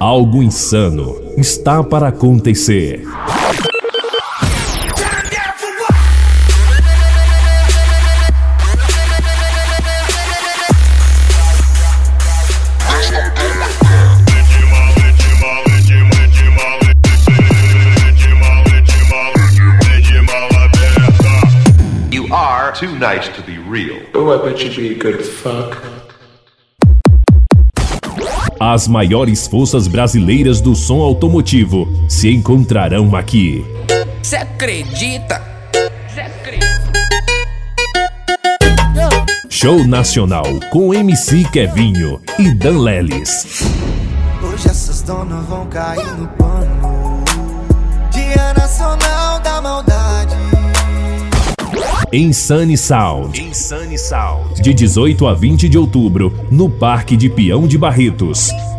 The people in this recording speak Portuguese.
Algo insano está para acontecer. You are too nice to be real. Oh, I bet you'd be a good fuck. As maiores forças brasileiras do som automotivo se encontrarão aqui. Cê acredita? Show nacional com MC Kevinho e Dan Lelis. Hoje essas donas vão cair no pano. Dia Nacional da Maldade. Insane Sound. De 18 a 20 de outubro, no Parque de Peão de Barretos.